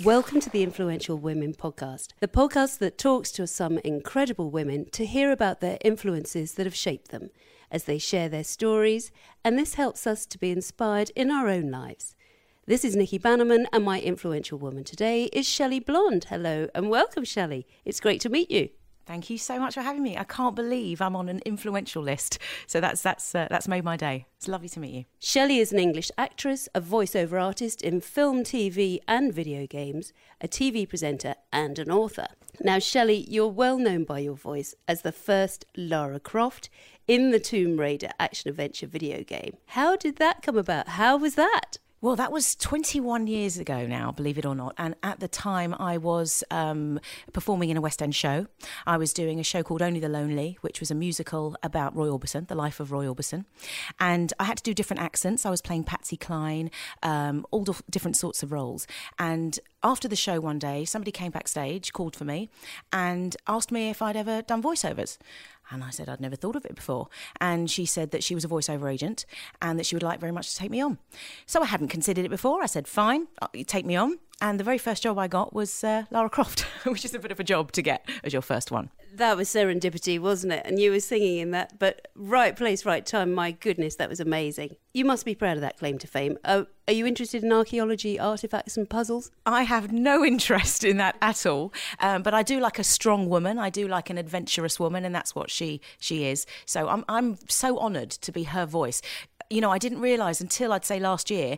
Welcome to the Influential Women podcast, the podcast that talks to some incredible women to hear about their influences that have shaped them as they share their stories, and this helps us to be inspired in our own lives. This is Nikki Bannerman, and my influential woman today is Shelley Blond. Hello and welcome, Shelley. It's great to meet you. Thank you so much for having me. I can't believe I'm on an influential list. So that's made my day. It's lovely to meet you. Shelley is an English actress, a voiceover artist in film, TV and video games, a TV presenter and an author. Now, Shelley, you're well known by your voice as the first Lara Croft in the Tomb Raider action-adventure video game. How did that come about? How was that? Well, that was 21 years ago now, believe it or not. And at the time, I was performing in a West End show. I was doing a show called Only the Lonely, which was a musical about Roy Orbison, the life of Roy Orbison. And I had to do different accents. I was playing Patsy Cline, all different sorts of roles. And after the show one day, somebody came backstage, called for me, and asked me if I'd ever done voiceovers. And I said I'd never thought of it before. And she said that she was a voiceover agent and that she would like very much to take me on. So I hadn't considered it before. I said, fine, take me on. And the very first job I got was Lara Croft, which is a bit of a job to get as your first one. That was serendipity, wasn't it? And you were singing in that, but right place, right time. My goodness, that was amazing. You must be proud of that claim to fame. Are you interested in archaeology, artefacts and puzzles? I have no interest in that at all. But I do like a strong woman. I do like an adventurous woman, and that's what she is. So I'm so honoured to be her voice. You know, I didn't realise until I'd say last year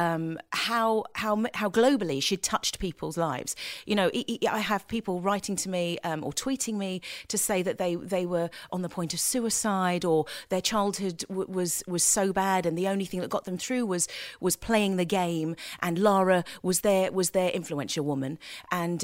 how globally she'd touched people's lives. You know, I have people writing to me or tweeting me to say that they were on the point of suicide, or their childhood was so bad, and the only thing that got them through was playing the game. And Lara was their influential woman and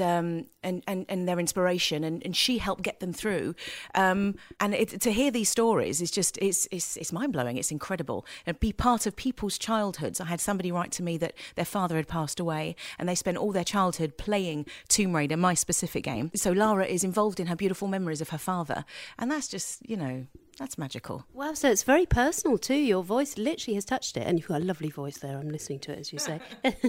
their inspiration, and she helped get them through. And to hear these stories is just it's mind blowing. It's incredible. And be part of people's childhoods. I had somebody write to me that their father had passed away and they spent all their childhood playing Tomb Raider, my specific game. So Lara is involved in her beautiful memories of her father. And that's just, you know, that's magical. Wow, so it's very personal too. Your voice literally has touched it. And you've got a lovely voice there. I'm listening to it, as you say.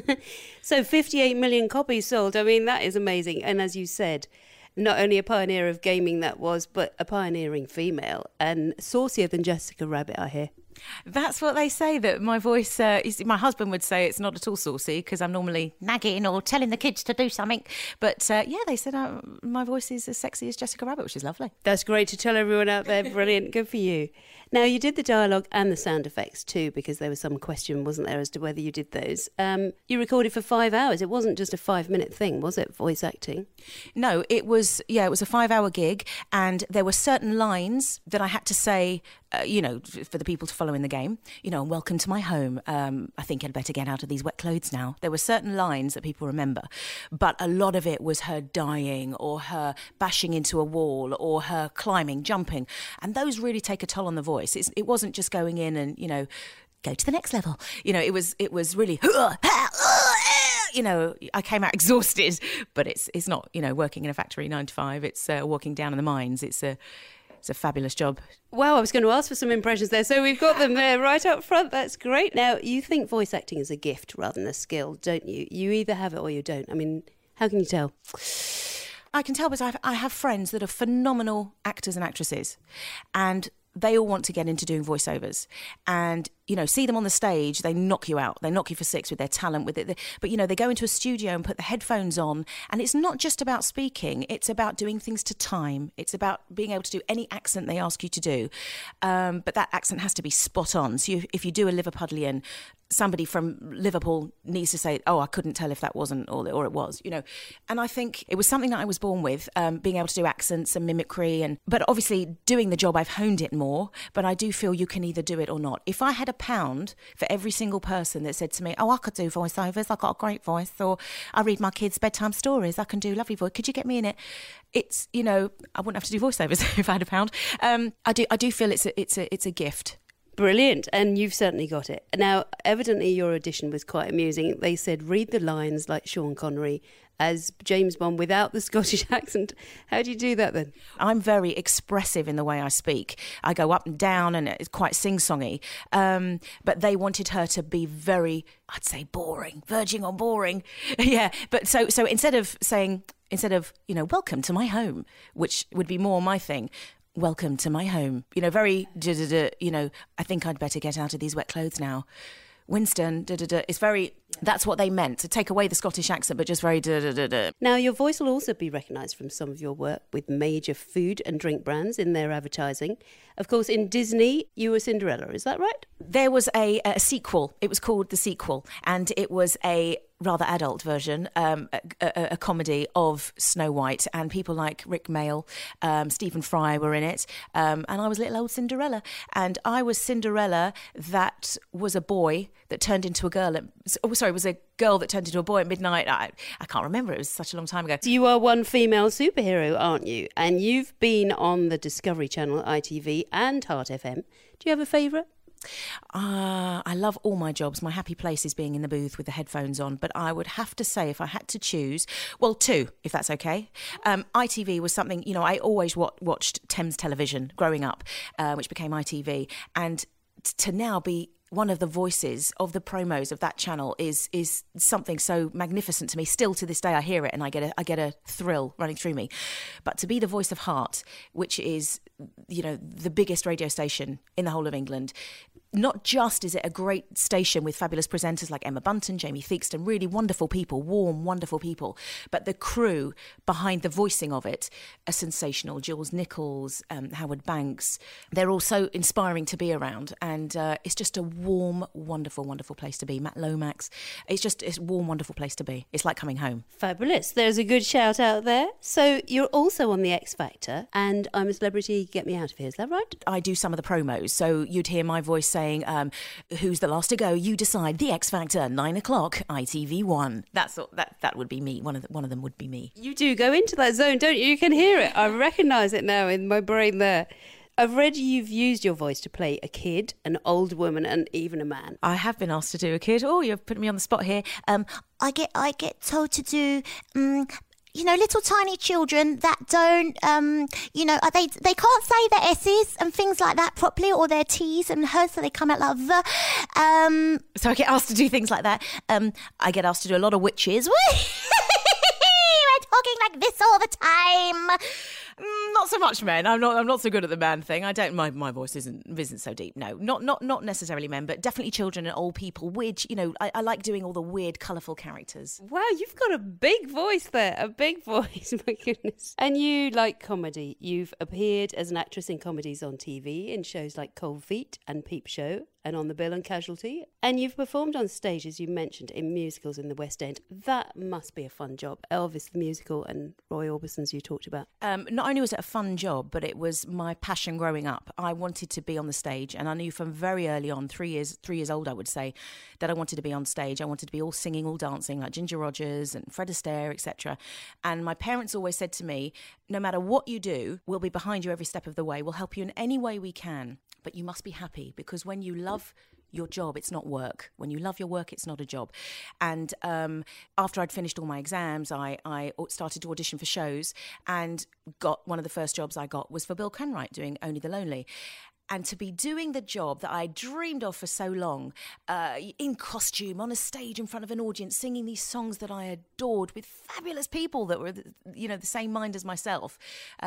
So 58 million copies sold. I mean, that is amazing. And as you said, not only a pioneer of gaming that was, but a pioneering female and saucier than Jessica Rabbit, I hear. That's what they say, that my voice is. My husband would say it's not at all saucy because I'm normally nagging or telling the kids to do something. But yeah, they said my voice is as sexy as Jessica Rabbit, which is lovely. That's great to tell everyone out there. Brilliant. Good for you. Now, you did the dialogue and the sound effects too, because there was some question, wasn't there, as to whether you did those. You recorded for 5 hours. It wasn't just a 5-minute thing, was it, voice acting? No, it was a 5-hour gig, and there were certain lines that I had to say, you know, for the people to follow in the game, you know, welcome to my home. I think I'd better get out of these wet clothes now. There were certain lines that people remember, but a lot of it was her dying or her bashing into a wall or her climbing, jumping. And those really take a toll on the voice. It wasn't just going in and, you know, go to the next level. You know, it was really, you know, I came out exhausted, but it's not, you know, working in a factory 9 to 5. It's walking down in the mines. It's a fabulous job. Wow, I was going to ask for some impressions there. So we've got them there right up front. That's great. Now, you think voice acting is a gift rather than a skill, don't you? You either have it or you don't. I mean, how can you tell? I can tell because I have friends that are phenomenal actors and actresses, and they all want to get into doing voiceovers. And, you know, see them on the stage, they knock you out. They knock you for six with their talent, with it. But, you know, they go into a studio and put the headphones on. And it's not just about speaking. It's about doing things to time. It's about being able to do any accent they ask you to do. But that accent has to be spot on. So if you do a Liverpudlian, somebody from Liverpool needs to say, oh, I couldn't tell if that wasn't or it was, you know. And I think it was something that I was born with, being able to do accents and mimicry. But obviously doing the job, I've honed it more. But I do feel you can either do it or not. If I had £1 for every single person that said to me, oh, I could do voiceovers, I've got a great voice, or I read my kids' bedtime stories, I can do lovely voice, could you get me in it? It's, you know, I wouldn't have to do voiceovers if I had £1. I do feel it's a gift. Brilliant. And you've certainly got it. Now, evidently your audition was quite amusing. They said, read the lines like Sean Connery as James Bond without the Scottish accent. How do you do that then? I'm very expressive in the way I speak. I go up and down and it's quite sing-songy. But they wanted her to be very, I'd say, boring, verging on boring. Yeah. But so instead of, welcome to my home, which would be more my thing, welcome to my home. Very, I think I'd better get out of these wet clothes now. Winston, it's very, that's what they meant, to take away the Scottish accent, but just very Now, your voice will also be recognised from some of your work with major food and drink brands in their advertising. Of course, in Disney, you were Cinderella, is that right? There was a sequel. It was called The Sequel, and it was a rather adult version, a comedy of Snow White, and people like Rick Mayall, Stephen Fry were in it, and I was little old Cinderella, and I was Cinderella that was a boy that turned into a girl. Was a girl that turned into a boy at midnight. I can't remember, it was such a long time ago. So you are one female superhero, aren't you? And you've been on the Discovery Channel, ITV and Heart FM. Do you have a favourite? I love all my jobs. My happy place is being in the booth with the headphones on. But I would have to say, if I had to choose, well, two, if that's okay. ITV was something, I always watched Thames Television growing up, which became ITV. And to now be one of the voices of the promos of that channel is something so magnificent to me. Still to this day, I hear it and I get a thrill running through me. But to be the voice of Heart, which is, the biggest radio station in the whole of England, not just is it a great station with fabulous presenters like Emma Bunton, Jamie Theakston, really wonderful people, warm, wonderful people, but the crew behind the voicing of it are sensational. Jules Nichols, Howard Banks, they're all so inspiring to be around, and it's just a warm, wonderful, wonderful place to be. Matt Lomax, it's a warm, wonderful place to be. It's like coming home. Fabulous. There's a good shout out there. So you're also on the X Factor and I'm a Celebrity, Get Me Out of Here, is that right? I do some of the promos, so you'd hear my voice saying, who's the last to go? You decide. The X Factor, 9:00, ITV1. That would be me. One of them would be me. You do go into that zone, don't you? You can hear it. I recognise it now in my brain there. I've read you've used your voice to play a kid, an old woman, and even a man. I have been asked to do a kid. Oh, you've put me on the spot here. I get told to do. Little tiny children that don't, they can't say their S's and things like that properly, or their T's and hers, so they come out like the. So I get asked to do things like that. I get asked to do a lot of witches. We're talking like this all the time. Not so much men. I'm not so good at the man thing. I don't. My voice isn't so deep. No, not necessarily men, but definitely children and old people. Weird. I like doing all the weird, colourful characters. Wow, you've got a big voice there. A big voice. My goodness. And you like comedy. You've appeared as an actress in comedies on TV in shows like Cold Feet and Peep Show, and On the Bill and Casualty. And you've performed on stage, as you mentioned, in musicals in the West End. That must be a fun job. Elvis the musical and Roy Orbison's you talked about. Not only was it a fun job, but it was my passion growing up. I wanted to be on the stage, and I knew from very early on, 3 years old, I would say, that I wanted to be on stage. I wanted to be all singing, all dancing, like Ginger Rogers and Fred Astaire, etc. And my parents always said to me, no matter what you do, we'll be behind you every step of the way. We'll help you in any way we can. But you must be happy, because when you love your job, it's not work. When you love your work, it's not a job. And after I'd finished all my exams, I started to audition for shows, and got one of the first jobs I got was for Bill Kenwright doing Only the Lonely. And to be doing the job that I dreamed of for so long, in costume, on a stage in front of an audience, singing these songs that I adored with fabulous people that were, the same mind as myself,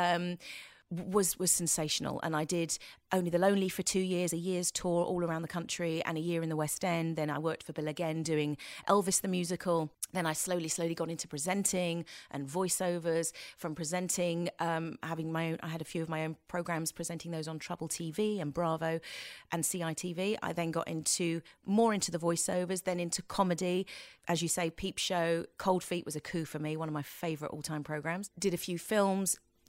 was sensational. And I did Only the Lonely for 2 years, a year's tour all around the country, and a year in the West End. Then I worked for Bill again doing Elvis the musical. Then I slowly got into presenting and voiceovers. From presenting, I had a few of my own programs, presenting those on Trouble TV and Bravo and CITV. I then got more into the voiceovers, then into comedy. As you say, Peep Show, Cold Feet was a coup for me, one of my favourite all-time programs. Did a few films,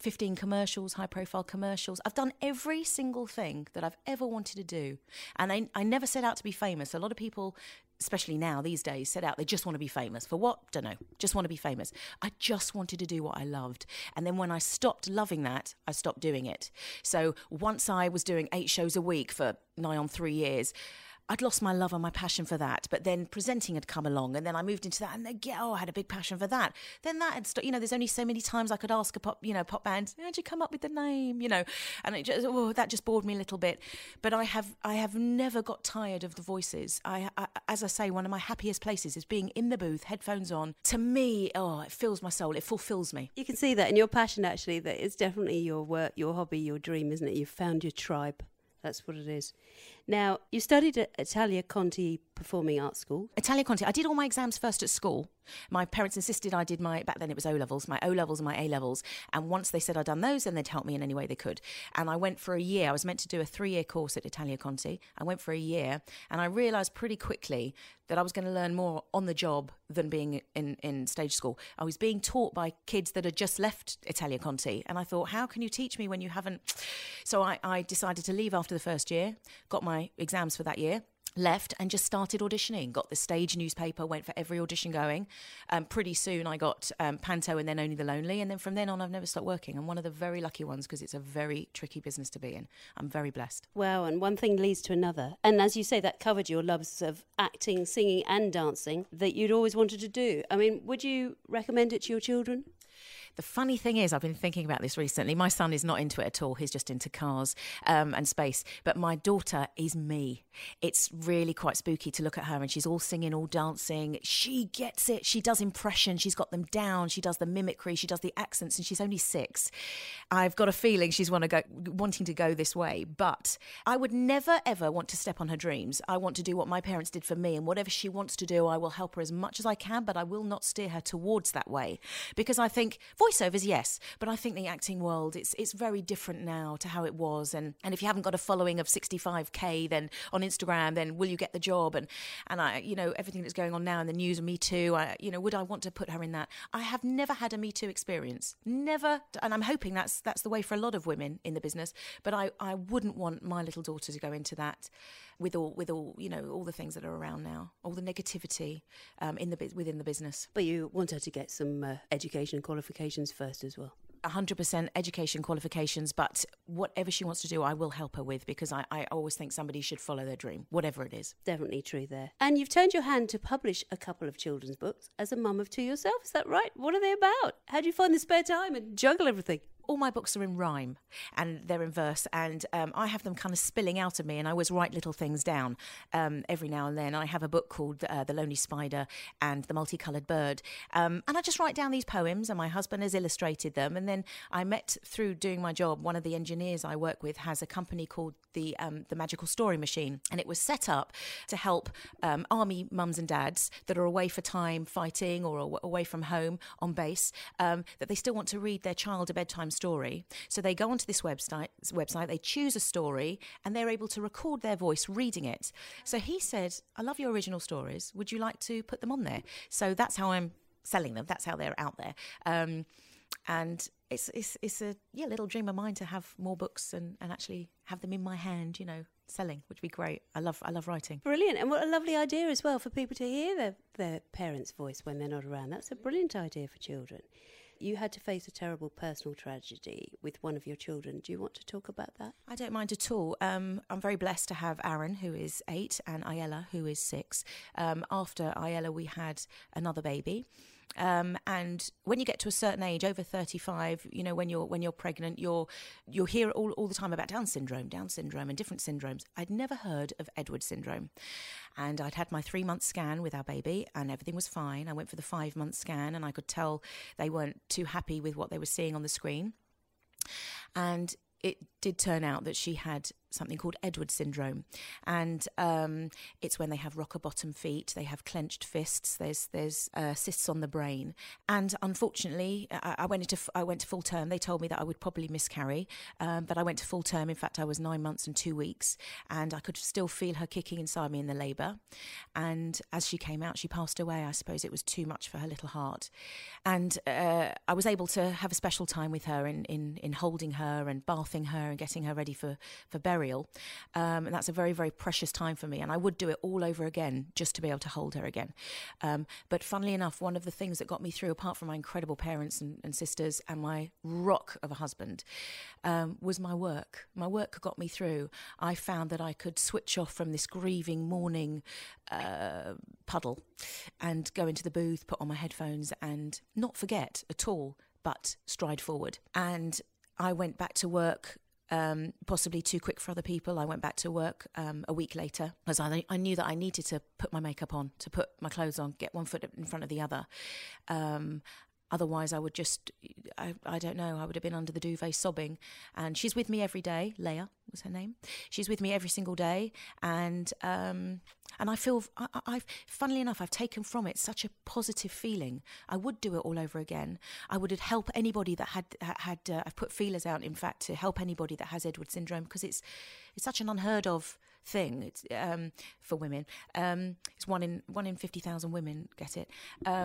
15 commercials, high-profile commercials. I've done every single thing that I've ever wanted to do. And I never set out to be famous. A lot of people, especially now, these days, set out, they just want to be famous. For what? Don't know. Just want to be famous. I just wanted to do what I loved. And then when I stopped loving that, I stopped doing it. So once I was doing 8 shows a week for nigh on 3 years, I'd lost my love and my passion for that. But then presenting had come along, and then I moved into that, and again, I had a big passion for that. Then that had there's only so many times I could ask a pop band, how'd you come up with the name, and it just, that just bored me a little bit. But I have never got tired of the voices. I as I say, one of my happiest places is being in the booth, headphones on. To me, it fills my soul. It fulfills me. You can see that in your passion, actually, that it's definitely your work, your hobby, your dream, isn't it? You've found your tribe. That's what it is. Now, you studied at Italia Conti Performing Arts School. Italia Conti. I did all my exams first at school. My parents insisted I did back then it was O-levels, my O-levels and my A-levels. And once they said I'd done those, then they'd help me in any way they could. And I went for a year. I was meant to do a 3-year course at Italia Conti. I went for a year, and I realised pretty quickly that I was going to learn more on the job than being in stage school. I was being taught by kids that had just left Italia Conti. And I thought, how can you teach me when you haven't? So I decided to leave after the first year, got my exams for that year, left and just started auditioning. Got the stage newspaper, went for every audition going. Pretty soon I got Panto and then Only the Lonely. And then from then on, I've never stopped working. I'm one of the very lucky ones because it's a very tricky business to be in. I'm very blessed. Wow, and one thing leads to another. And as you say, that covered your loves of acting, singing and dancing that you'd always wanted to do. I mean, would you recommend it to your children? The funny thing is, I've been thinking about this recently. My son is not into it at all. He's just into cars and space. But my daughter is me. It's really quite spooky to look at her, and she's all singing, all dancing. She gets it. She does impressions. She's got them down. She does the mimicry. She does the accents, and she's only 6. I've got a feeling she's wanting to go this way. But I would never, ever want to step on her dreams. I want to do what my parents did for me, and whatever she wants to do, I will help her as much as I can, but I will not steer her towards that way. Because I think voiceovers, yes, but I think the acting world, it's very different now to how it was. And if you haven't got a following of 65k then on Instagram, then will you get the job? And I, everything that's going on now in the news and Me Too, would I want to put her in that? I have never had a Me Too experience, never, and I'm hoping that's the way for a lot of women in the business. But I wouldn't want my little daughter to go into that with all all the things that are around now, all the negativity within the business. But you want her to get some education and qualifications first as well. 100% education qualifications, but whatever she wants to do, I will help her with, because I always think somebody should follow their dream, whatever it is. Definitely true there. And you've turned your hand to publish a couple of children's books as a mum of 2 yourself, is that right? What are they about? How do you find the spare time and juggle everything? All my books are in rhyme and they're in verse, and I have them kind of spilling out of me, and I always write little things down every now and then. I have a book called The Lonely Spider and The Multicoloured Bird, and I just write down these poems, and my husband has illustrated them. And then I met, through doing my job, one of the engineers I work with has a company called the Magical Story Machine, and it was set up to help army mums and dads that are away for time fighting or away from home on base, that they still want to read their child a bedtime story. So they go onto this website, they choose a story, and they're able to record their voice reading it. So he said, I love your original stories. Would you like to put them on there? So that's how I'm selling them. That's how they're out there. And it's a little dream of mine to have more books and actually have them in my hand, selling, which would be great. I love writing. Brilliant. And what a lovely idea as well for people to hear their parents' voice when they're not around. That's a brilliant idea for children. You had to face a terrible personal tragedy with one of your children. Do you want to talk about that? I don't mind at all. I'm very blessed to have Aaron, who is 8, and Ayala, who is 6. After Ayala, we had another baby. And when you get to a certain age, over 35, when you're pregnant, you'll hear all the time about Down syndrome and different syndromes. I'd never heard of Edwards syndrome. And I'd had my 3-month scan with our baby and everything was fine. I went for the 5-month scan and I could tell they weren't too happy with what they were seeing on the screen. And it did turn out that she had something called Edwards syndrome, and it's when they have rocker bottom feet, they have clenched fists, there's cysts on the brain, and unfortunately I went to full term. They told me that I would probably miscarry, but I went to full term. In fact, I was 9 months and 2 weeks, and I could still feel her kicking inside me in the labour. And as she came out, she passed away. I suppose it was too much for her little heart, and I was able to have a special time with her in holding her and bathing her and getting her ready for burial, and that's a very, very precious time for me, and I would do it all over again just to be able to hold her again. But funnily enough, one of the things that got me through, apart from my incredible parents and sisters and my rock of a husband, was my work. My work got me through. I found that I could switch off from this grieving, mourning puddle and go into the booth, put on my headphones and not forget at all, but stride forward. And I went back to work, possibly too quick for other people. I went back to work a week later, as I knew that I needed to put my makeup on, to put my clothes on, get one foot in front of the other. Otherwise, I would just, I don't know, I would have been under the duvet sobbing. And she's with me every day. Leia was her name. She's with me every single day. And I feel, funnily enough, I've taken from it such a positive feeling. I would do it all over again. I would help anybody that had I've put feelers out, in fact, to help anybody that has Edwards syndrome, because it's such an unheard of thing. It's for women. It's one in 50,000 women get it.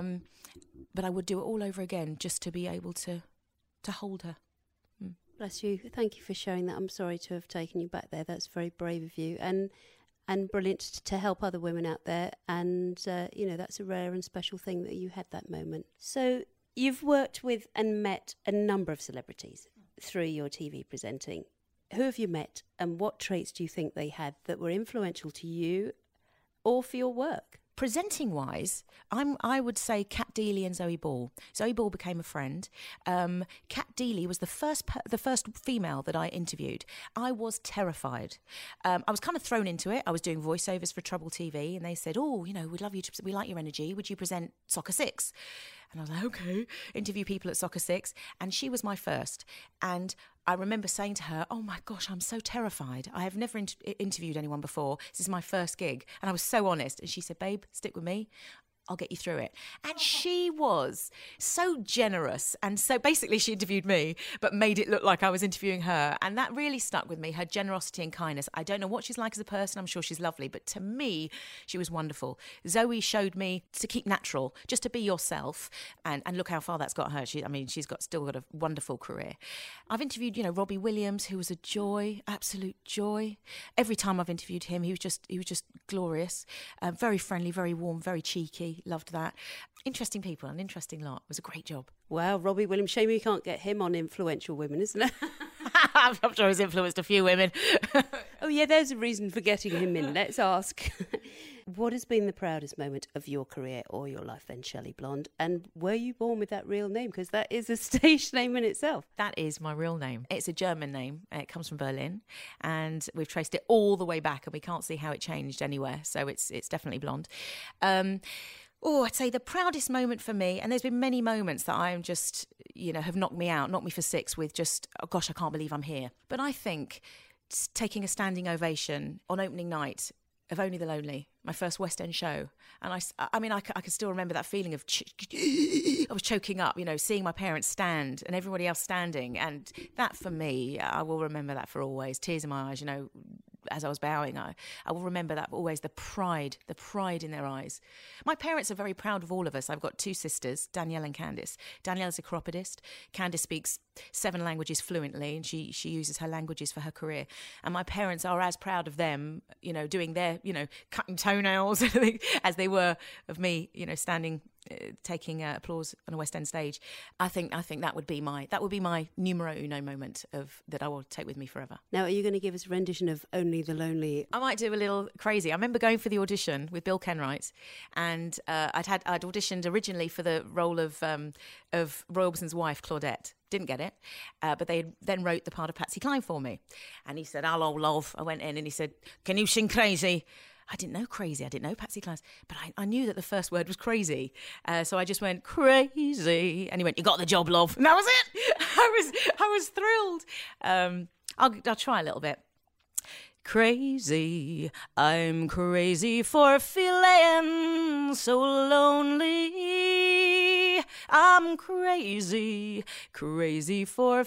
But I would do it all over again just to be able to hold her. Bless you. Thank you for sharing that. I'm sorry to have taken you back there. That's very brave of you, and brilliant to help other women out there. And that's a rare and special thing that you had that moment. So you've worked with and met a number of celebrities through your TV presenting. Who have you met, and what traits do you think they had that were influential to you or for your work? Presenting wise, I would say Kat Deely and Zoe Ball. Zoe Ball became a friend. Kat Deely was the first female that I interviewed. I was terrified. I was kind of thrown into it. I was doing voiceovers for Trouble TV, and they said, "Oh, we'd love you to. We like your energy. Would you present Soccer 6?" And I was like, "Okay." Interview people at Soccer 6, and she was my first. And I remember saying to her, "Oh my gosh, I'm so terrified. I have never interviewed anyone before. This is my first gig." And I was so honest. And she said, "Babe, stick with me. I'll get you through it." And she was so generous. And so basically she interviewed me, but made it look like I was interviewing her. And that really stuck with me, her generosity and kindness. I don't know what she's like as a person. I'm sure she's lovely. But to me, she was wonderful. Zoe showed me to keep natural, just to be yourself. And look how far that's got her. She's still got a wonderful career. I've interviewed, Robbie Williams, who was a joy, absolute joy. Every time I've interviewed him, he was just glorious. Very friendly, very warm, very cheeky. Loved that. Interesting people, an interesting lot. It was a great job. Wow, Robbie Williams. Shame we can't get him on Influential Women, isn't it? I'm sure he's influenced a few women. Oh yeah, there's a reason for getting him in. Let's ask. What has been the proudest moment of your career or your life then, Shelley Blond? And were you born with that real name? Because that is a stage name in itself. That is my real name. It's a German name. It comes from Berlin. And we've traced it all the way back, and we can't see how it changed anywhere. So it's definitely Blonde. I'd say the proudest moment for me, and there's been many moments that I'm just, have knocked me for six with just, oh gosh, I can't believe I'm here. But I think taking a standing ovation on opening night of Only the Lonely, my first West End show. And I can still remember that feeling of, I was choking up, seeing my parents stand and everybody else standing. And that for me, I will remember that for always. Tears in my eyes, as I was bowing, I will remember that always, the pride in their eyes. My parents are very proud of all of us. I've got two sisters, Danielle and Candice. Danielle's a chiropodist. Candice speaks 7 languages fluently, and she uses her languages for her career. And my parents are as proud of them, doing their, cutting toenails as they were of me, standing, taking applause on a West End stage. I think that would be my numero uno moment that I will take with me forever. Now, are you going to give us a rendition of Only the Lonely? I might do a little crazy. I remember going for the audition with Bill Kenwright, and I'd auditioned originally for the role of Roy Orbison's wife, Claudette. Didn't get it, but they then wrote the part of Patsy Cline for me. And he said, "Hello, love." I went in and he said, "Can you sing Crazy?" I didn't know Crazy. I didn't know Patsy Cline's, but I knew that the first word was crazy. So I just went, "Crazy." And he went, "You got the job, love." And that was it. I was thrilled. I'll try a little bit. Crazy, I'm crazy for feeling so lonely. I'm crazy, crazy for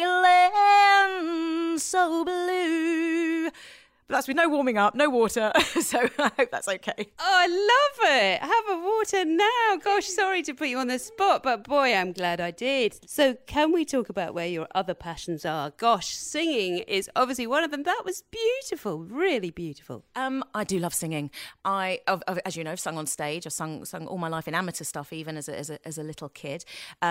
feeling so blue. But that's with no warming up, no water, so I hope that's okay. Oh, I love it. Have a water now. Gosh, sorry to put you on the spot, but boy, I'm glad I did. So can we talk about where your other passions are? Gosh, singing is obviously one of them. That was beautiful, really beautiful. I do love singing. As you know, I've sung on stage. I've sung all my life in amateur stuff, even as a little kid.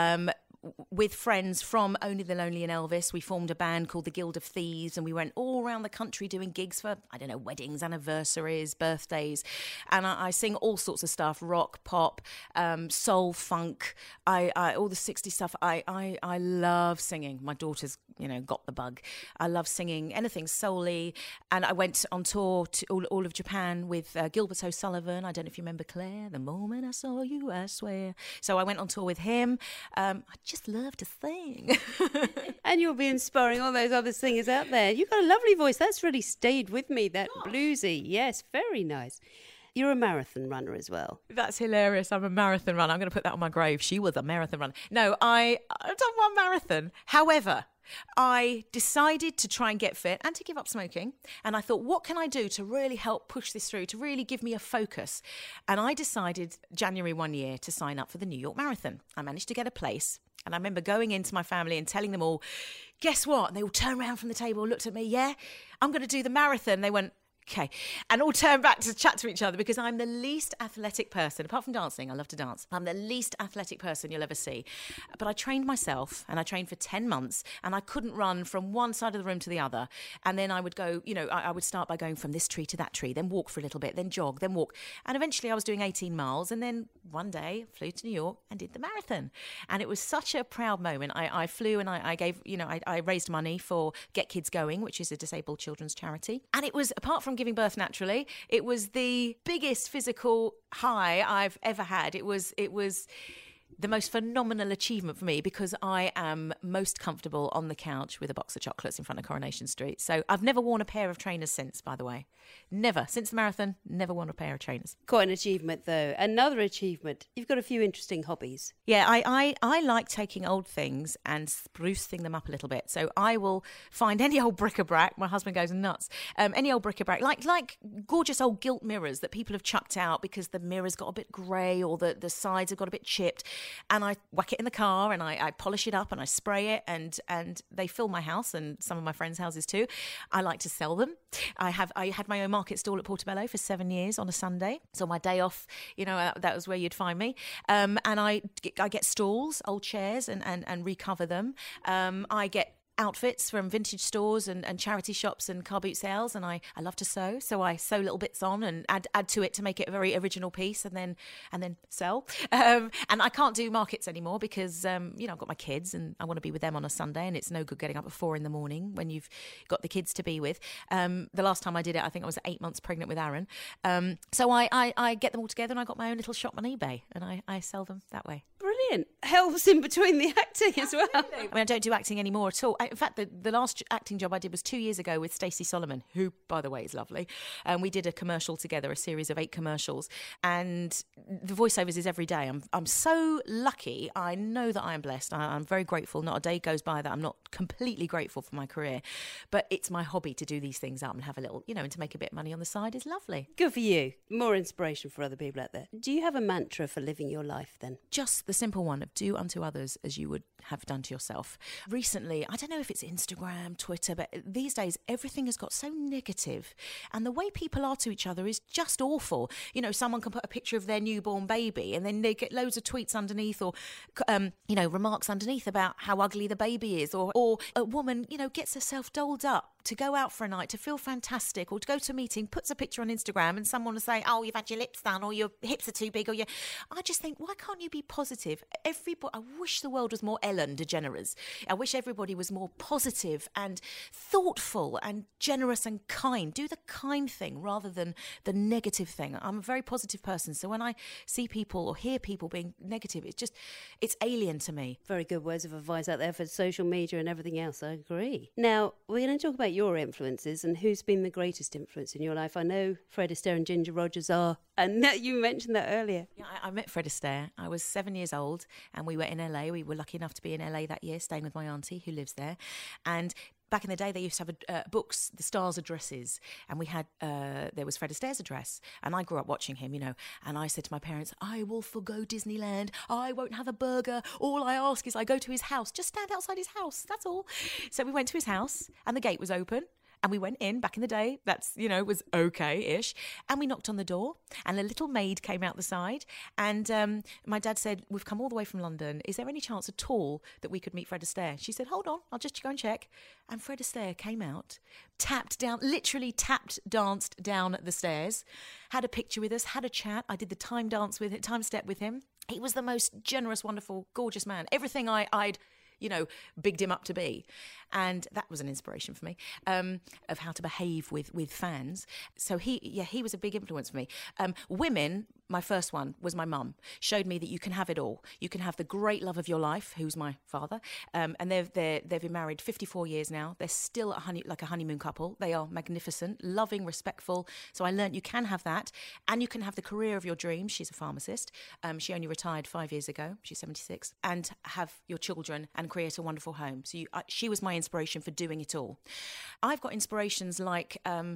With friends from Only the Lonely and Elvis, we formed a band called the Guild of Thieves, and we went all around the country doing gigs for, I don't know, weddings, anniversaries, birthdays. And I sing all sorts of stuff, rock, pop, soul, funk, all the 60s stuff. I love singing. My daughter's, got the bug. I love singing anything soul-y. And I went on tour to all of Japan with Gilbert O'Sullivan. I don't know if you remember Claire, The Moment I Saw You, I Swear. So I went on tour with him. I just love to sing. And you'll be inspiring all those other singers out there. You've got a lovely voice. That's really stayed with me, that bluesy. Yes, very nice. You're a marathon runner as well. That's hilarious. I'm a marathon runner. I'm going to put that on my grave. She was a marathon runner. No, I've done one marathon. However, I decided to try and get fit and to give up smoking. And I thought, what can I do to really help push this through, to really give me a focus? And I decided January one year to sign up for the New York Marathon. I managed to get a place. And I remember going into my family and telling them all, guess what? And they all turned around from the table, looked at me, yeah, I'm going to do the marathon. They went, okay. And all turned back to chat to each other because I'm the least athletic person, apart from dancing. I love to dance. I'm the least athletic person you'll ever see. But I trained myself, and I trained for 10 months, and I couldn't run from one side of the room to the other. And then I would go, I would start by going from this tree to that tree, then walk for a little bit, then jog, then walk. And eventually I was doing 18 miles. And then one day I flew to New York and did the marathon. And it was such a proud moment. I flew and I gave, I raised money for Get Kids Going, which is a disabled children's charity. And it was, apart from giving birth naturally, it was the biggest physical high I've ever had. It was the most phenomenal achievement for me because I am most comfortable on the couch with a box of chocolates in front of Coronation Street. So I've never worn a pair of trainers since, by the way. Never. Since the marathon, never worn a pair of trainers. Quite an achievement, though. Another achievement. You've got a few interesting hobbies. Yeah, I like taking old things and sprucing them up a little bit. So I will find any old bric-a-brac. My husband goes nuts. Any old bric-a-brac, like gorgeous old gilt mirrors that people have chucked out because the mirror's got a bit grey or the sides have got a bit chipped. And I whack it in the car and I polish it up and I spray it and they fill my house and some of my friends' houses too. I like to sell them. I had my own market stall at Portobello for 7 years on a Sunday. So my day off, that was where you'd find me. And I get stalls, old chairs and recover them. I get outfits from vintage stores and charity shops and car boot sales, and I love to sew, so I sew little bits on and add to it to make it a very original piece, and then sell. And I can't do markets anymore because I've got my kids and I want to be with them on a Sunday, and it's no good getting up at 4 a.m. when you've got the kids to be with. The last time I did it, I think I was 8 months pregnant with Aaron. So I get them all together, and I got my own little shop on eBay, and I sell them that way. Brilliant. Helps in between the acting as well. I mean, I don't do acting anymore at all. In fact, the last acting job I did was 2 years ago with Stacey Solomon, who, by the way, is lovely. We did a commercial together, a series of 8 commercials. And the voiceovers is every day. I'm so lucky. I know that I am blessed. I'm very grateful. Not a day goes by that I'm not completely grateful for my career. But it's my hobby to do these things up and have a little, and to make a bit of money on the side is lovely. Good for you. More inspiration for other people out there. Do you have a mantra for living your life then? Just the simple one of do unto others as you would have done to yourself. Recently, I don't know if it's Instagram, Twitter, but these days everything has got so negative, and the way people are to each other is just awful. Someone can put a picture of their newborn baby and then they get loads of tweets underneath or remarks underneath about how ugly the baby is, or a woman gets herself dolled up to go out for a night, to feel fantastic, or to go to a meeting, puts a picture on Instagram and someone will say, oh, you've had your lips done, or your hips are too big, or I just think, why can't you be positive? I wish the world was more Ellen DeGeneres. I wish everybody was more positive and thoughtful and generous and kind. Do the kind thing rather than the negative thing. I'm a very positive person, so when I see people or hear people being negative, it's alien to me. Very good words of advice out there for social media and everything else. I agree. Now, we're going to talk about about your influences and who's been the greatest influence in your life. I know Fred Astaire and Ginger Rogers are, and you mentioned that earlier. Yeah, I met Fred Astaire. I was 7 years old and we were in LA. We were lucky enough to be in LA that year, staying with my auntie who lives there. And back in the day, they used to have books, the stars' addresses, and we had there was Fred Astaire's address, and I grew up watching him, you know. And I said to my parents, "I will forgo Disneyland. I won't have a burger. All I ask is I go to his house. Just stand outside his house. That's all." So we went to his house, and the gate was open. And we went in back in the day. That's, you know, was okay-ish. And we knocked on the door and a little maid came out the side. And my dad said, "We've come all the way from London. Is there any chance at all that we could meet Fred Astaire?" She said, "Hold on, I'll just go and check." And Fred Astaire came out, literally danced down the stairs, had a picture with us, had a chat. I did the time step with him. He was the most generous, wonderful, gorgeous man. Everything I'd bigged him up to be. And that was an inspiration for me, of how to behave with fans. So he was a big influence for me. Women, my first one was my mum, showed me that you can have it all. You can have the great love of your life, who's my father, and they've been married 54 years now. They're still like a honeymoon couple. They are magnificent, loving, respectful. So I learned you can have that, and you can have the career of your dreams. She's a pharmacist. She only retired 5 years ago. She's 76, and have your children and create a wonderful home. So she was my inspiration for doing it all. I've got inspirations like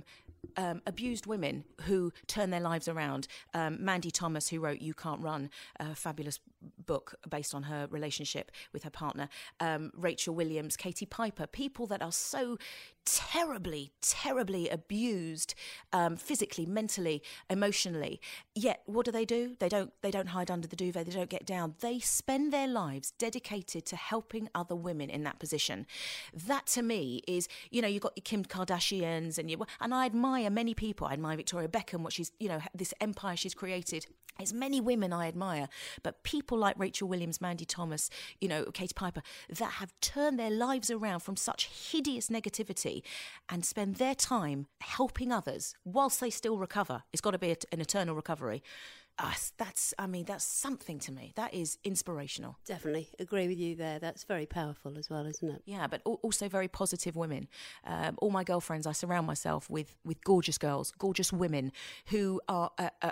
abused women who turn their lives around. Mandy Thomas, who wrote You Can't Run, a fabulous book based on her relationship with her partner. Rachel Williams, Katie Piper, people that are so terribly, terribly abused, physically, mentally, emotionally. Yet, what do? They don't hide under the duvet. They don't get down. They spend their lives dedicated to helping other women in that position. That to me is, you've got your Kim Kardashians and I admire many people. I admire Victoria Beckham, what she's, this empire she's created. There's many women I admire, but people like Rachel Williams, Mandy Thomas, Katie Piper, that have turned their lives around from such hideous negativity and spend their time helping others whilst they still recover. It's got to be an eternal recovery. That's something to me. That is inspirational. Definitely agree with you there. That's very powerful as well, isn't it? Yeah, but also very positive women. All my girlfriends, I surround myself with gorgeous girls, gorgeous women who are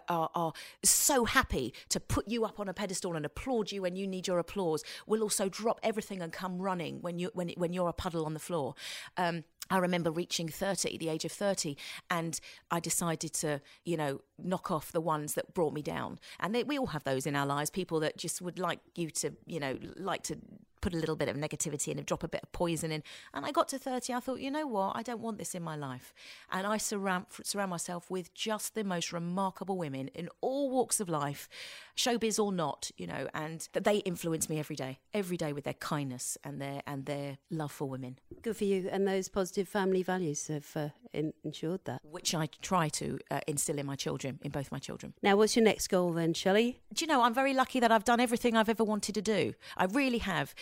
so happy to put you up on a pedestal and applaud you when you need your applause. Will also drop everything and come running when you're a puddle on the floor. I remember reaching the age of 30, and I decided to, knock off the ones that brought me down. And we all have those in our lives, people that just would like you to, like to put a little bit of negativity in and drop a bit of poison in. And I got to 30, I thought, you know what, I don't want this in my life. And I surround myself with just the most remarkable women in all walks of life, showbiz or not, and that they influence me every day with their kindness and their love for women. Good for you. And those positive family values have ensured that. Which I try to instill in both my children. Now, what's your next goal then, Shelley? Do you know, I'm very lucky that I've done everything I've ever wanted to do. I really have.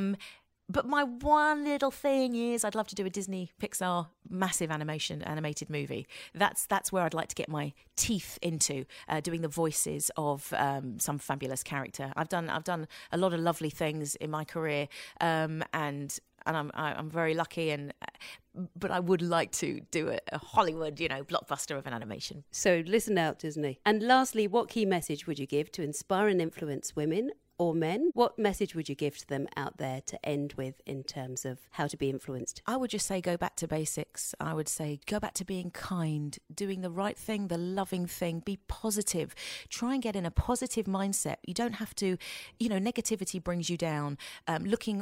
But my one little thing is I'd love to do a Disney Pixar massive animated movie. That's where I'd like to get my teeth into, doing the voices of some fabulous character. I've done a lot of lovely things in my career, and I'm very lucky, but I would like to do a Hollywood, blockbuster of an animation. So listen out, Disney. And lastly, what key message would you give to inspire and influence women or men? What message would you give to them out there to end with in terms of how to be influenced? I would just say go back to basics. I would say go back to being kind, doing the right thing, the loving thing, be positive. Try and get in a positive mindset. You don't have to, negativity brings you down. Looking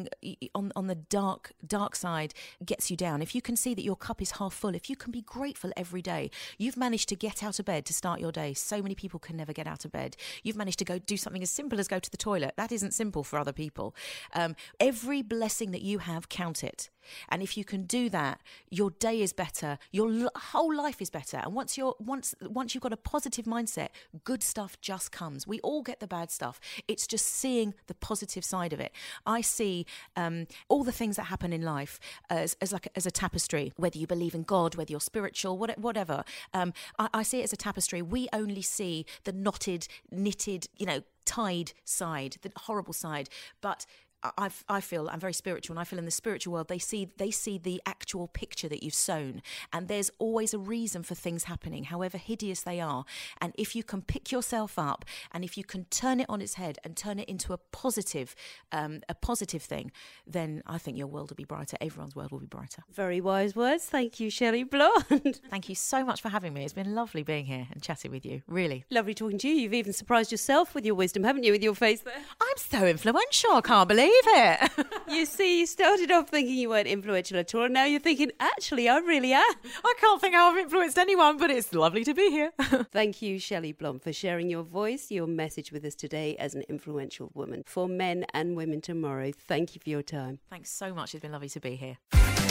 on the dark side gets you down. If you can see that your cup is half full, if you can be grateful every day, you've managed to get out of bed to start your day. So many people can never get out of bed. You've managed to go do something as simple as go to the toilet. That isn't simple for other people. Every blessing that you have, count it. And if you can do that, your day is better. Your whole life is better. And once you've got a positive mindset, good stuff just comes. We all get the bad stuff. It's just seeing the positive side of it. I see all the things that happen in life as a tapestry. Whether you believe in God, whether you're spiritual, whatever. I see it as a tapestry. We only see the knitted, tied side, the horrible side. But I feel I'm very spiritual, and I feel in the spiritual world they see the actual picture that you've sown, and there's always a reason for things happening, however hideous they are. And if you can pick yourself up, and if you can turn it on its head and turn it into a positive thing, then I think your world will be brighter. Everyone's world will be brighter. Very wise words. Thank you, Shelley Blond. Thank you so much for having me. It's been lovely being here and chatting with you. Really lovely talking to you. You've even surprised yourself with your wisdom, haven't you? With your face there. I'm so influential. I can't believe it. You see, you started off thinking you weren't influential at all, and now you're thinking, actually, I really am. I can't think how I've influenced anyone, but it's lovely to be here. Thank you, Shelley Blond, for sharing your voice, your message with us today as an influential woman for men and women tomorrow. Thank you for your time. Thanks so much. It's been lovely to be here.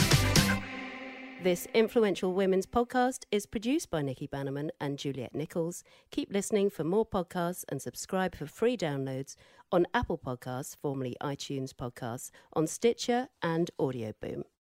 This Influential Women's podcast is produced by Nikki Bannerman and Juliet Nichols. Keep listening for more podcasts and subscribe for free downloads on Apple Podcasts, formerly iTunes Podcasts, on Stitcher and Audio Boom.